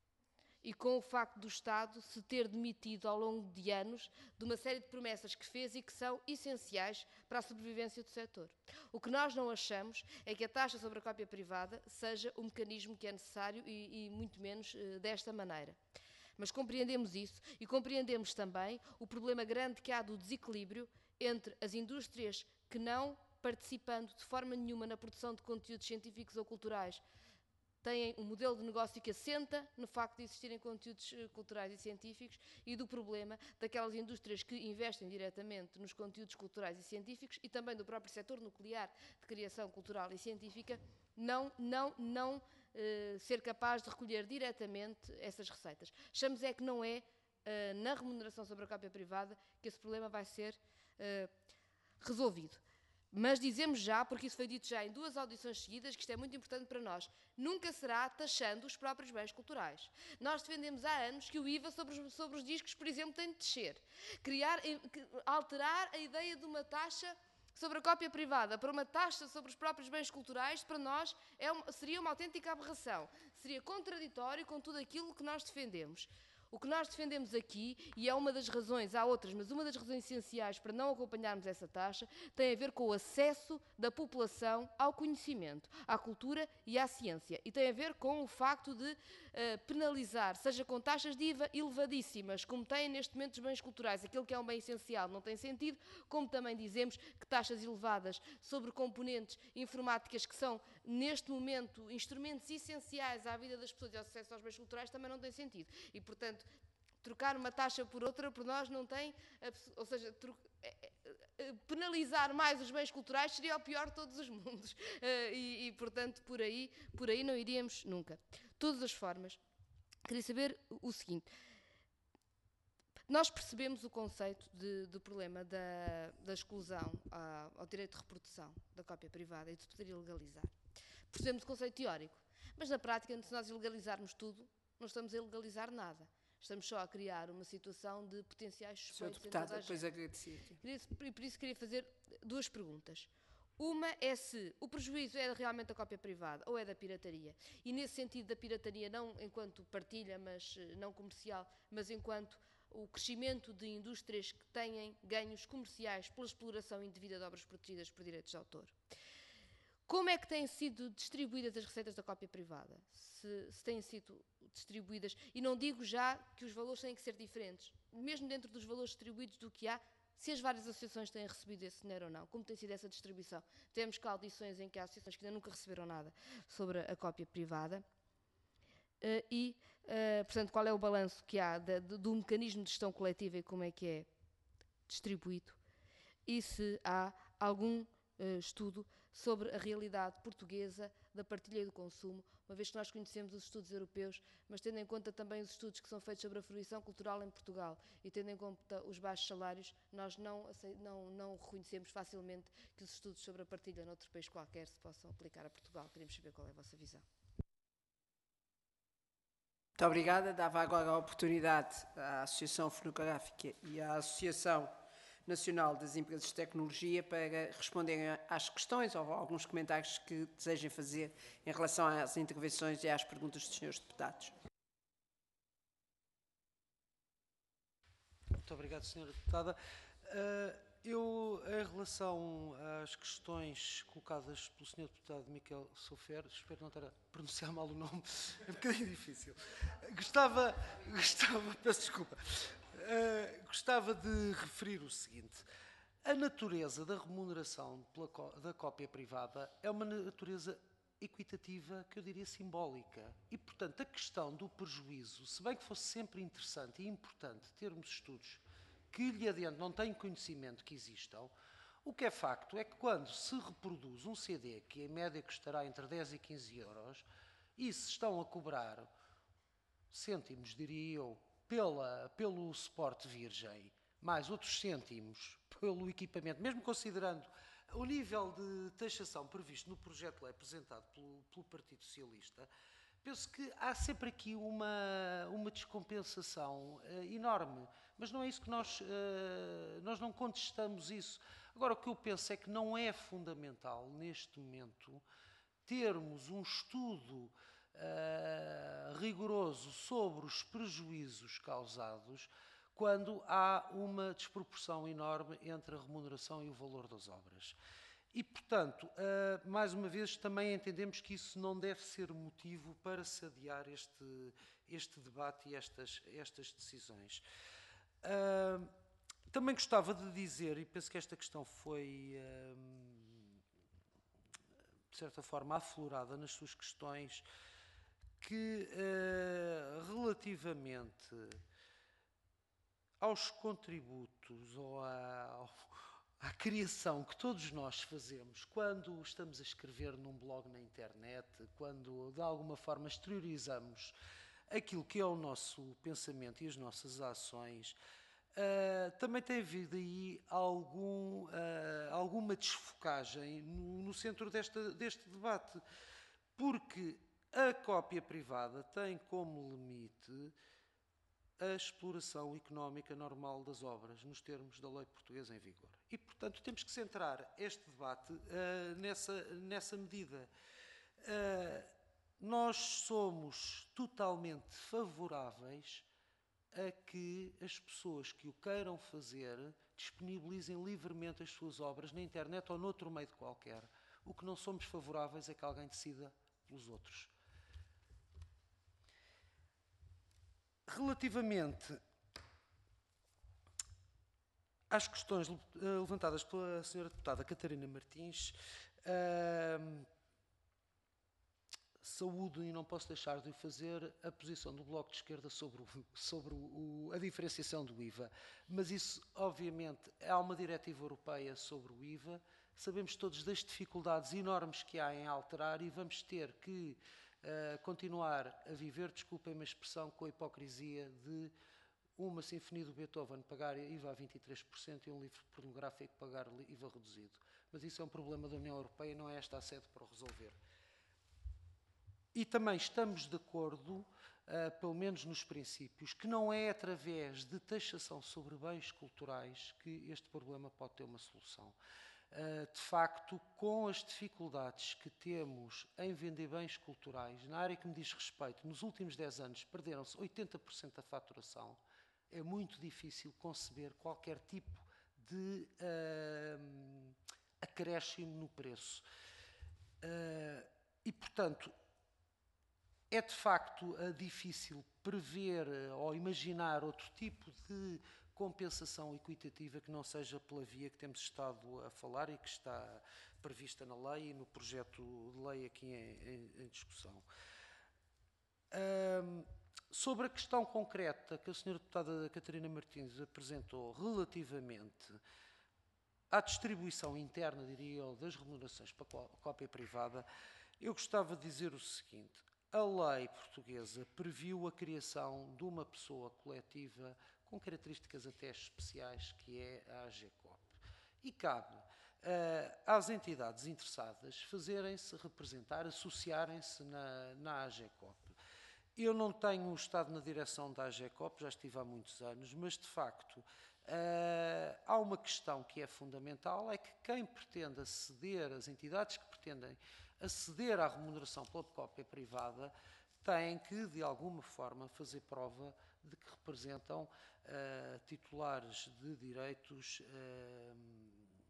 e com o facto do Estado se ter demitido ao longo de anos de uma série de promessas que fez e que são essenciais para a sobrevivência do setor. O que nós não achamos é que a taxa sobre a cópia privada seja o mecanismo que é necessário e, e muito menos uh, desta maneira. Mas compreendemos isso e compreendemos também o problema grande que há do desequilíbrio entre as indústrias que não, participando de forma nenhuma na produção de conteúdos científicos ou culturais, têm um modelo de negócio que assenta no facto de existirem conteúdos culturais e científicos e do problema daquelas indústrias que investem diretamente nos conteúdos culturais e científicos e também do próprio setor nuclear de criação cultural e científica não, não, não eh, ser capaz de recolher diretamente essas receitas. Achamos é que não é eh, na remuneração sobre a cópia privada que esse problema vai ser eh, resolvido. Mas dizemos já, porque isso foi dito já em duas audições seguidas, que isto é muito importante para nós, nunca será taxando os próprios bens culturais. Nós defendemos há anos que o I V A sobre os, sobre os discos, por exemplo, tem de descer. Criar, alterar a ideia de uma taxa sobre a cópia privada para uma taxa sobre os próprios bens culturais, para nós é uma, seria uma autêntica aberração. Seria contraditório com tudo aquilo que nós defendemos. O que nós defendemos aqui, e é uma das razões, há outras, mas uma das razões essenciais para não acompanharmos essa taxa, tem a ver com o acesso da população ao conhecimento, à cultura e à ciência. E tem a ver com o facto de uh, penalizar, seja com taxas de I V A elevadíssimas, como têm neste momento os bens culturais, aquilo que é um bem essencial não tem sentido, como também dizemos que taxas elevadas sobre componentes informáticas que são, neste momento, instrumentos essenciais à vida das pessoas e ao acesso aos bens culturais também não tem sentido. E, portanto, trocar uma taxa por outra, por nós não tem, ou seja, penalizar mais os bens culturais seria o pior de todos os mundos e, e portanto, por aí, por aí não iríamos nunca. De todas as formas, queria saber o seguinte, nós percebemos o conceito de, do problema da, da exclusão ao, ao direito de reprodução da cópia privada e de poder ilegalizar. Percebemos o conceito teórico, mas na prática, se nós ilegalizarmos tudo, não estamos a ilegalizar nada. Estamos só a criar uma situação de potenciais suspeitos. senhora Deputada, depois agradecer. E por isso queria fazer duas perguntas. Uma é se o prejuízo é realmente da cópia privada ou é da pirataria. E nesse sentido da pirataria, não enquanto partilha, mas não comercial, mas enquanto o crescimento de indústrias que têm ganhos comerciais pela exploração indevida de obras protegidas por direitos de autor. Como é que têm sido distribuídas as receitas da cópia privada? Se, se têm sido distribuídas, e não digo já que os valores têm que ser diferentes, mesmo dentro dos valores distribuídos do que há, se as várias associações têm recebido esse dinheiro ou não, como tem sido essa distribuição. Temos cá audições em que há associações que ainda nunca receberam nada sobre a cópia privada. Uh, e, uh, portanto, qual é o balanço que há de, de, do mecanismo de gestão coletiva e como é que é distribuído? E se há algum uh, estudo sobre a realidade portuguesa da partilha e do consumo, uma vez que nós conhecemos os estudos europeus, mas tendo em conta também os estudos que são feitos sobre a fruição cultural em Portugal e tendo em conta os baixos salários, nós não, não, não reconhecemos facilmente que os estudos sobre a partilha noutro país qualquer se possam aplicar a Portugal. Queremos saber qual é a vossa visão. Muito obrigada. Dava agora a oportunidade à Associação Fonográfica e à Associação Nacional das Empresas de Tecnologia para responderem às questões ou alguns comentários que desejem fazer em relação às intervenções e às perguntas dos senhores deputados. Muito obrigado, senhora Deputada. Eu, em relação às questões colocadas pelo senhor Deputado Miquel Soufer, espero não estar a pronunciar mal o nome, é um bocadinho difícil. Gostava, gostava peço desculpa, uh, gostava de referir o seguinte. A natureza da remuneração pela, da cópia privada é uma natureza equitativa, que eu diria simbólica. E, portanto, a questão do prejuízo, se bem que fosse sempre interessante e importante termos estudos que lhe adiante não têm conhecimento que existam, o que é facto é que quando se reproduz um C D que em média custará entre dez e quinze euros e se estão a cobrar cêntimos, diria eu, pela, pelo suporte virgem, mais outros cêntimos pelo equipamento, mesmo considerando o nível de taxação previsto no projeto de lei apresentado pelo, pelo Partido Socialista, penso que há sempre aqui uma, uma descompensação uh, enorme. Mas não é isso que nós, uh, nós não contestamos isso. Agora, o que eu penso é que não é fundamental, neste momento, termos um estudo uh, rigoroso sobre os prejuízos causados quando há uma desproporção enorme entre a remuneração e o valor das obras. E, portanto, uh, mais uma vez, também entendemos que isso não deve ser motivo para se adiar este, este debate e estas, estas decisões. Uh, também gostava de dizer, e penso que esta questão foi, uh, de certa forma, aflorada nas suas questões, que uh, relativamente aos contributos ou à, à criação que todos nós fazemos quando estamos a escrever num blog na internet, quando de alguma forma exteriorizamos aquilo que é o nosso pensamento e as nossas ações, uh, também tem havido aí algum, uh, alguma desfocagem no, no centro desta, deste debate, porque a cópia privada tem como limite a exploração económica normal das obras, nos termos da lei portuguesa em vigor. E, portanto, temos que centrar este debate uh, nessa, nessa medida. Uh, nós somos totalmente favoráveis a que as pessoas que o queiram fazer disponibilizem livremente as suas obras na internet ou noutro meio qualquer. O que não somos favoráveis é que alguém decida pelos outros. Relativamente às questões levantadas pela senhora deputada Catarina Martins, uh, saúdo e não posso deixar de fazer a posição do Bloco de Esquerda sobre, o, sobre o, a diferenciação do I V A. Mas isso, obviamente, há uma diretiva europeia sobre o I V A, sabemos todos das dificuldades enormes que há em alterar e vamos ter que Uh, continuar a viver, desculpem-me a expressão, com a hipocrisia de uma sinfonia do Beethoven pagar I V A a vinte e três por cento e um livro pornográfico pagar I V A reduzido. Mas isso é um problema da União Europeia, não é esta a sede para o resolver. E também estamos de acordo, uh, pelo menos nos princípios, que não é através de taxação sobre bens culturais que este problema pode ter uma solução. De facto, com as dificuldades que temos em vender bens culturais, na área que me diz respeito, nos últimos dez anos perderam-se oitenta por cento da faturação, é muito difícil conceber qualquer tipo de uh, acréscimo no preço. Uh, e, portanto, é de facto uh, difícil prever uh, ou imaginar outro tipo de compensação equitativa que não seja pela via que temos estado a falar e que está prevista na lei e no projeto de lei aqui em, em, em discussão. Um, sobre a questão concreta que a senhora deputada Catarina Martins apresentou relativamente à distribuição interna, diria eu, das remunerações para a cópia privada, eu gostava de dizer o seguinte: a lei portuguesa previu a criação de uma pessoa coletiva com características até especiais, que é a AGECOP. E cabe uh, às entidades interessadas fazerem-se representar, associarem-se na, na AGECOP. Eu não tenho estado na direção da AGECOP, já estive há muitos anos, mas de facto uh, há uma questão que é fundamental, é que quem pretende aceder, as entidades que pretendem aceder à remuneração pela cópia privada, têm que, de alguma forma, fazer prova de que representam uh, titulares de direitos uh,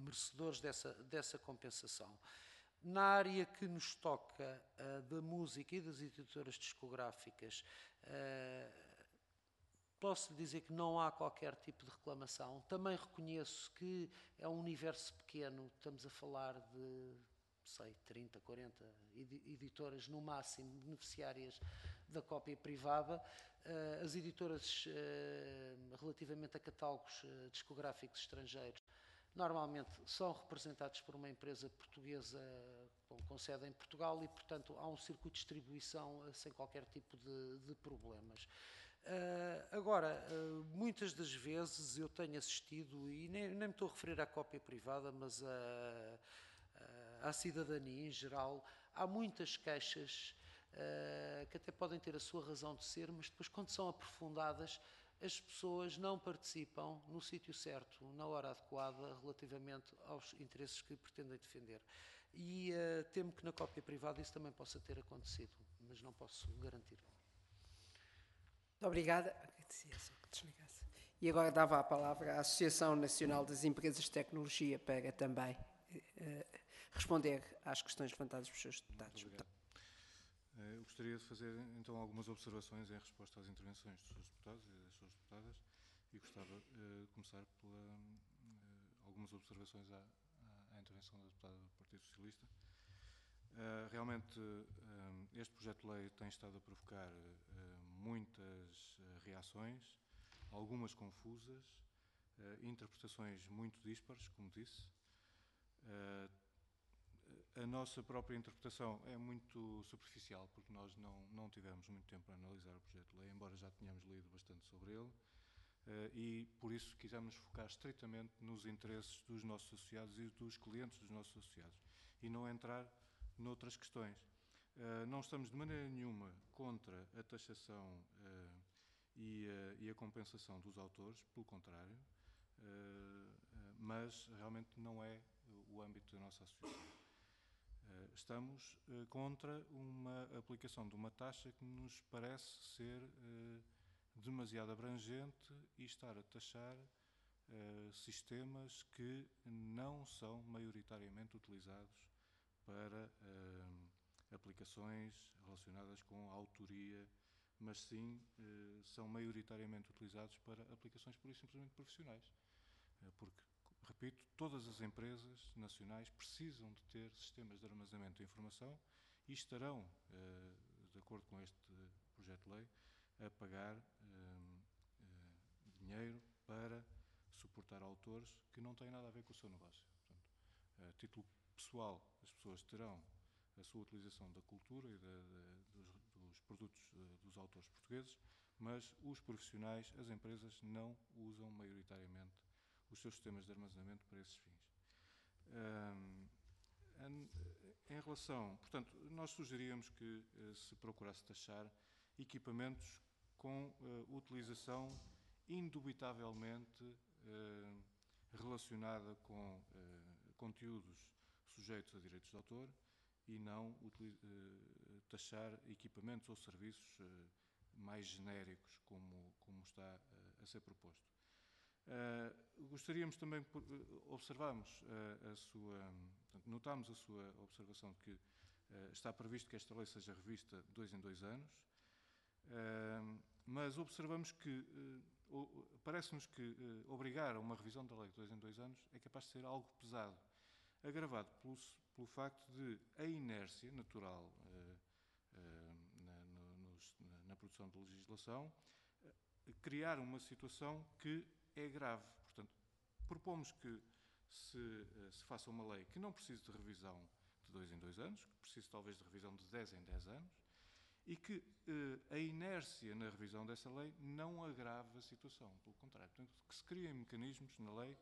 merecedores dessa, dessa compensação. Na área que nos toca uh, da música e das editoras discográficas, uh, posso lhe dizer que não há qualquer tipo de reclamação. Também reconheço que é um universo pequeno, estamos a falar de, sei, trinta, quarenta editoras no máximo beneficiárias da cópia privada. Uh, as editoras, uh, relativamente a catálogos uh, discográficos estrangeiros, normalmente são representados por uma empresa portuguesa bom, com sede em Portugal e, portanto, há um circuito de distribuição uh, sem qualquer tipo de, de problemas. Uh, agora, uh, muitas das vezes eu tenho assistido, e nem, nem me estou a referir à cópia privada, mas a, a, à cidadania em geral, há muitas queixas uh, que até podem ter a sua razão de ser, mas depois, quando são aprofundadas, as pessoas não participam no sítio certo, na hora adequada, relativamente aos interesses que pretendem defender. E uh, temo que na cópia privada isso também possa ter acontecido, mas não posso garantir. Muito obrigada. Agradecia só que desligasse. E agora dava a palavra à Associação Nacional das Empresas de Tecnologia para também uh, responder às questões levantadas pelos seus deputados. Muito obrigado. Eu gostaria de fazer então algumas observações em resposta às intervenções dos seus deputados e das suas deputadas e gostava uh, de começar por uh, algumas observações à, à, à intervenção da deputada do Partido Socialista. Uh, realmente uh, este projeto de lei tem estado a provocar uh, muitas uh, reações, algumas confusas, uh, interpretações muito díspares, como disse. Uh, a nossa própria interpretação é muito superficial, porque nós não, não tivemos muito tempo para analisar o projeto de lei, embora já tenhamos lido bastante sobre ele, uh, e por isso quisemos focar estritamente nos interesses dos nossos associados e dos clientes dos nossos associados, e não entrar noutras questões. Uh, não estamos de maneira nenhuma contra a taxação uh, e, uh, e a compensação dos autores, pelo contrário, uh, uh, mas realmente não é o âmbito da nossa associação. Uh, estamos uh, contra uma aplicação de uma taxa que nos parece ser uh, demasiado abrangente e estar a taxar uh, sistemas que não são maioritariamente utilizados para uh, aplicações relacionadas com a autoria, mas sim uh, são maioritariamente utilizados para aplicações pura e simplesmente profissionais. Uh, porque, repito, todas as empresas nacionais precisam de ter sistemas de armazenamento de informação e estarão, uh, de acordo com este projeto de lei, a pagar uh, uh, dinheiro para suportar autores que não têm nada a ver com o seu negócio. Portanto, a título pessoal, as pessoas terão a sua utilização da cultura e da, da, dos, dos produtos uh, dos autores portugueses, mas os profissionais, as empresas, não usam maioritariamente os seus sistemas de armazenamento para esses fins. Um, em, em relação, portanto, nós sugeríamos que uh, se procurasse taxar equipamentos com uh, utilização indubitavelmente uh, relacionada com uh, conteúdos sujeitos a direitos de autor e não uh, taxar equipamentos ou serviços uh, mais genéricos, como, como está uh, a ser proposto. Uh, gostaríamos também, por, uh, observamos uh, a sua, portanto, notámos a sua observação de que uh, está previsto que esta lei seja revista de dois em dois anos, uh, mas observamos que, uh, parece-nos que uh, obrigar a uma revisão da lei de dois em dois anos é capaz de ser algo pesado, agravado pelo, pelo facto de a inércia natural uh, uh, na, no, nos, na, na produção de legislação uh, criar uma situação que é grave. Portanto, propomos que se, uh, se faça uma lei que não precise de revisão de dois em dois anos, que precise talvez de revisão de dez em dez anos, e que uh, a inércia na revisão dessa lei não agrave a situação, pelo contrário. Portanto, que se criem mecanismos na lei,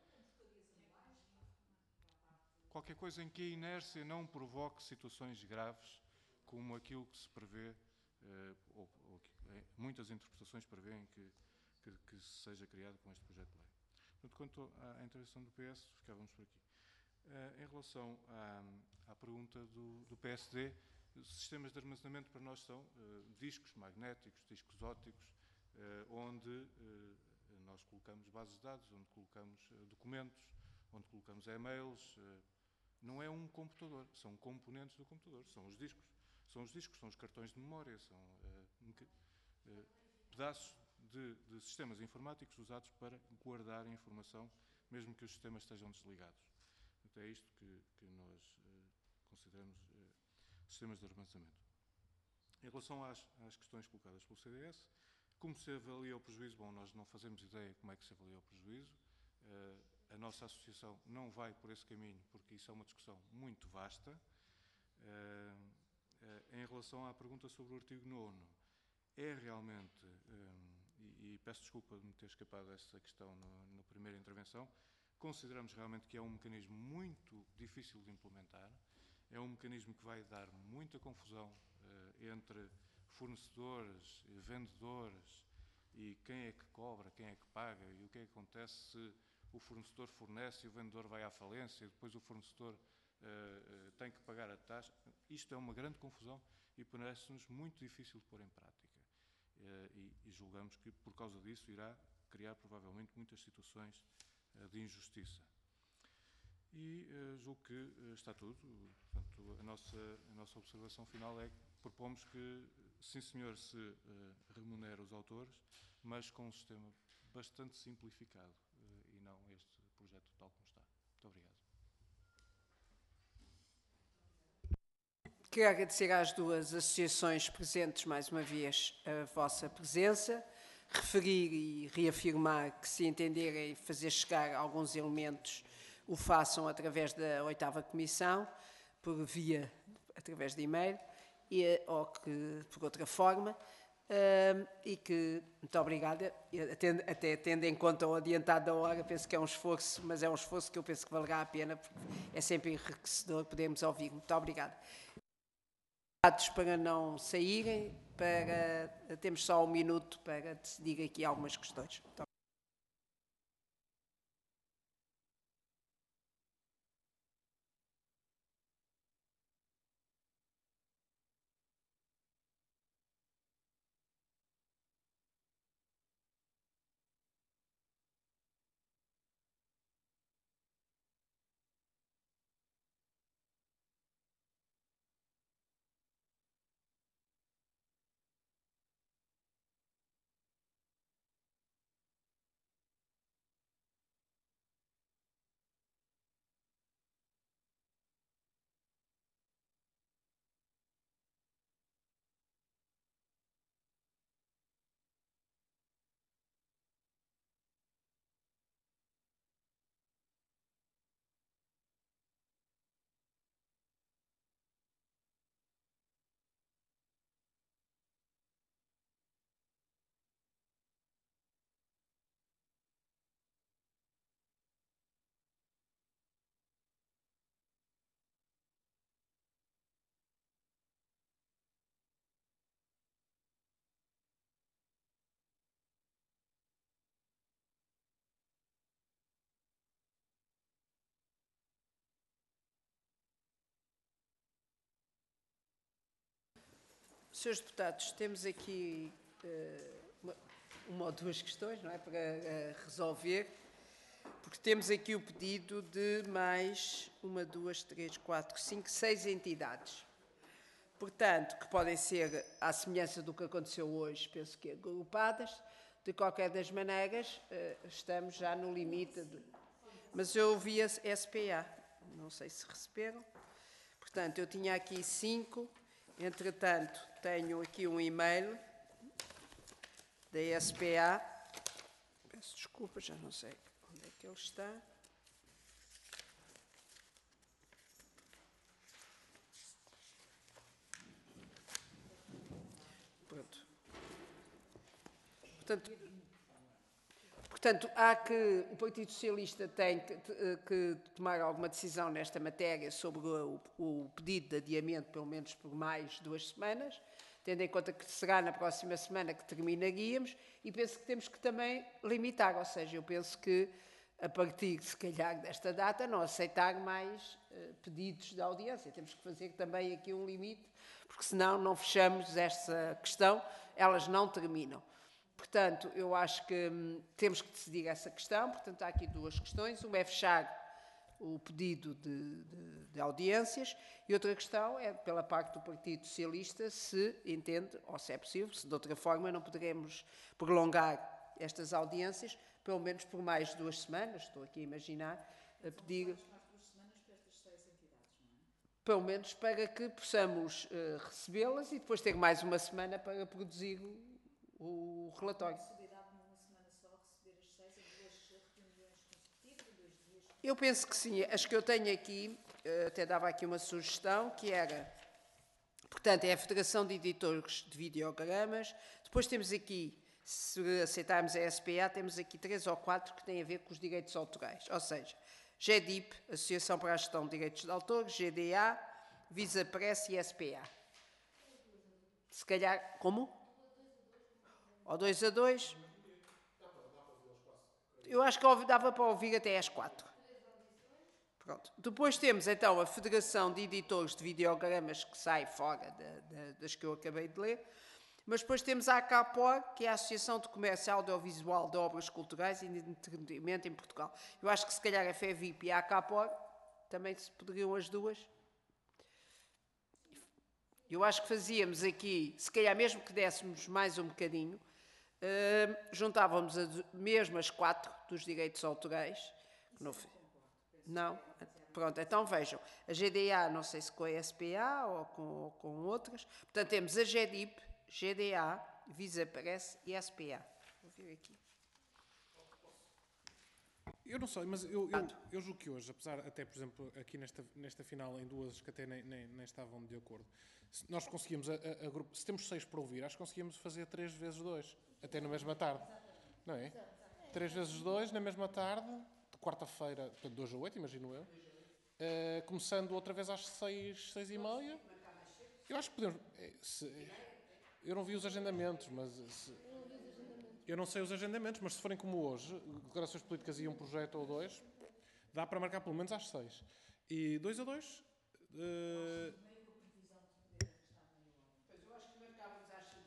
qualquer coisa em que a inércia não provoque situações graves, como aquilo que se prevê, uh, ou, ou que, eh, muitas interpretações prevêem que, que, que seja criado com este projeto de lei. Portanto, quanto à intervenção do P S, ficávamos por aqui. Uh, em relação à, à pergunta do, do P S D, sistemas de armazenamento para nós são uh, discos magnéticos, discos ópticos, uh, onde uh, nós colocamos bases de dados, onde colocamos uh, documentos, onde colocamos e-mails. Não é um computador, são componentes do computador, são os discos. São os discos, são os cartões de memória, são uh, uh, pedaços de, de sistemas informáticos usados para guardar informação, mesmo que os sistemas estejam desligados. Então é isto que, que nós uh, consideramos uh, sistemas de armazenamento. Em relação às, às questões colocadas pelo C D S, como se avalia o prejuízo? Bom, nós não fazemos ideia como é que se avalia o prejuízo. Uh, a nossa associação não vai por esse caminho, porque isso é uma discussão muito vasta. Uh, uh, em relação à pergunta sobre o artigo nono, é realmente, um, e, e peço desculpa de me ter escapado dessa questão no, na primeira intervenção, consideramos realmente que é um mecanismo muito difícil de implementar, é um mecanismo que vai dar muita confusão uh, entre fornecedores, vendedores, e quem é que cobra, quem é que paga, e o que é que acontece se o fornecedor fornece e o vendedor vai à falência, e depois o fornecedor uh, uh, tem que pagar a taxa. Isto é uma grande confusão e parece-nos muito difícil de pôr em prática. Uh, e, e julgamos que, por causa disso, irá criar provavelmente muitas situações uh, de injustiça. E uh, julgo que uh, está tudo. Portanto, a nossa, a nossa observação final é que propomos que, sim senhor, se uh, remunere os autores, mas com um sistema bastante simplificado uh, e não este projeto tal como está. Muito obrigado. Quero agradecer às duas associações presentes mais uma vez a vossa presença, referir e reafirmar que, se entenderem fazer chegar alguns elementos, o façam através da oitava comissão, por via, através de e-mail, e, ou que por outra forma, uh, e que, muito obrigada, até, até tendo em conta o adiantado da hora, penso que é um esforço, mas é um esforço que eu penso que valerá a pena, porque é sempre enriquecedor podermos ouvir. Muito obrigada. Para não saírem, para, temos só um minuto para decidir aqui algumas questões. Muito Senhores deputados, temos aqui uh, uma, uma ou duas questões, não é, para uh, resolver, porque temos aqui o pedido de mais uma, duas, três, quatro, cinco, seis entidades. Portanto, que podem ser, à semelhança do que aconteceu hoje, penso que agrupadas. De qualquer das maneiras, uh, estamos já no limite. De... Mas eu ouvi a S P A, não sei se receberam. Portanto, eu tinha aqui cinco. Entretanto, tenho aqui um e-mail da S P A. Peço desculpa, já não sei onde é que ele está. Pronto. Portanto, portanto, há que o Partido Socialista tem que, que tomar alguma decisão nesta matéria sobre o, o pedido de adiamento, pelo menos por mais duas semanas, tendo em conta que será na próxima semana que terminaríamos, e penso que temos que também limitar, ou seja, eu penso que a partir, se calhar, desta data, não aceitar mais uh, pedidos de audiência. Temos que fazer também aqui um limite, porque senão não fechamos esta questão, elas não terminam. Portanto, eu acho que hum, temos que decidir essa questão. Portanto, há aqui duas questões. Uma é fechar o pedido de, de, de audiências, e outra questão é, pela parte do Partido Socialista, se entende, ou se é possível, se de outra forma não poderemos prolongar estas audiências, pelo menos por mais de duas semanas, estou aqui a imaginar, a pedir... Pelo menos para que possamos uh, recebê-las e depois ter mais uma semana para produzir o, o relatório. Eu penso que sim. As que eu tenho aqui, uh, até dava aqui uma sugestão, que era, portanto, é a Federação de Editores de Videogramas. Depois temos aqui, se aceitarmos a S P A, temos aqui três ou quatro que têm a ver com os direitos autorais. Ou seja, G D I P, Associação para a Gestão de Direitos de Autor, G D A, Visa Press e S P A. Se calhar, como? Ou dois a dois? Eu acho que dava para ouvir até às quatro. Pronto. Depois temos então a Federação de Editores de Videogramas, que sai fora da, da, das que eu acabei de ler. Mas depois temos a ACAPOR, que é a Associação de Comércio Audiovisual de Obras Culturais e de Entretenimento em Portugal. Eu acho que se calhar a FEVIP e a ACAPOR também se poderiam as duas. Eu acho que fazíamos aqui, se calhar mesmo que dessemos mais um bocadinho, uh, juntávamos a, mesmo as quatro dos direitos autorais. Que não, não? Pronto, então vejam. A G D A, não sei se com a S P A ou com, ou com outras. Portanto, temos a G D I P, G D A, Visa Press e S P A. Vou vir aqui. Eu não sei, mas eu, eu, eu julgo que hoje, apesar, até por exemplo, aqui nesta, nesta final, em duas que até nem, nem, nem estavam de acordo, se nós conseguimos, a, a, a grupo, se temos seis para ouvir, acho que conseguimos fazer três vezes dois, até na mesma tarde. Não é? Três vezes dois, na mesma tarde, de quarta-feira, portanto, de hoje a oito, imagino eu, uh, começando outra vez às seis, seis e meia. Eu acho que podemos... Se, eu não vi os agendamentos, mas... Se, eu não sei os agendamentos, mas se forem como hoje, declarações políticas e um projeto ou dois, dá para marcar pelo menos às seis. E dois a dois, uh,